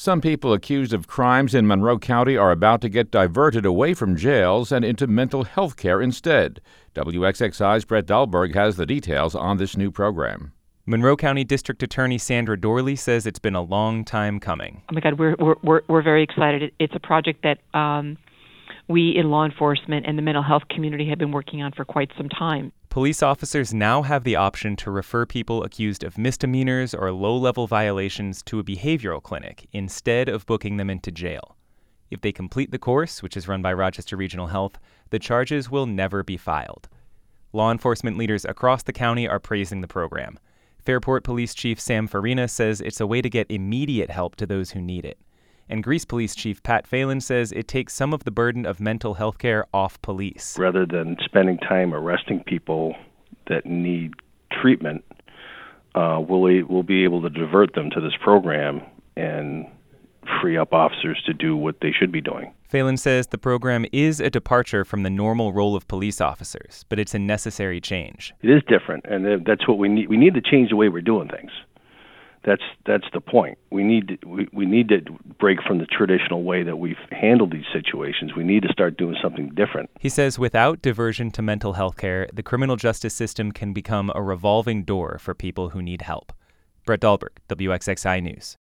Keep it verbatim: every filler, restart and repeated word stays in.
Some people accused of crimes in Monroe County are about to get diverted away from jails and into mental health care instead. W X X I's Brett Dahlberg has the details on this new program. Monroe County District Attorney Sandra Dorley says it's been a long time coming. Oh my God, we're we're we're, we're very excited. It's a project that um, we in law enforcement and the mental health community have been working on for quite some time. Police officers now have the option to refer people accused of misdemeanors or low-level violations to a behavioral clinic instead of booking them into jail. If they complete the course, which is run by Rochester Regional Health, the charges will never be filed. Law enforcement leaders across the county are praising the program. Fairport Police Chief Sam Farina says it's a way to get immediate help to those who need it. And Greece Police Chief Pat Phelan says it takes some of the burden of mental health care off police. Rather than spending time arresting people that need treatment, uh, we'll, we'll be able to divert them to this program and free up officers to do what they should be doing. Phelan says the program is a departure from the normal role of police officers, but it's a necessary change. It is different, and that's what we need. We need to change the way we're doing things. That's that's the point. We need to, we, we need to break from the traditional way that we've handled these situations. We need to start doing something different. He says without diversion to mental health care, the criminal justice system can become a revolving door for people who need help. Brett Dahlberg, W X X I News.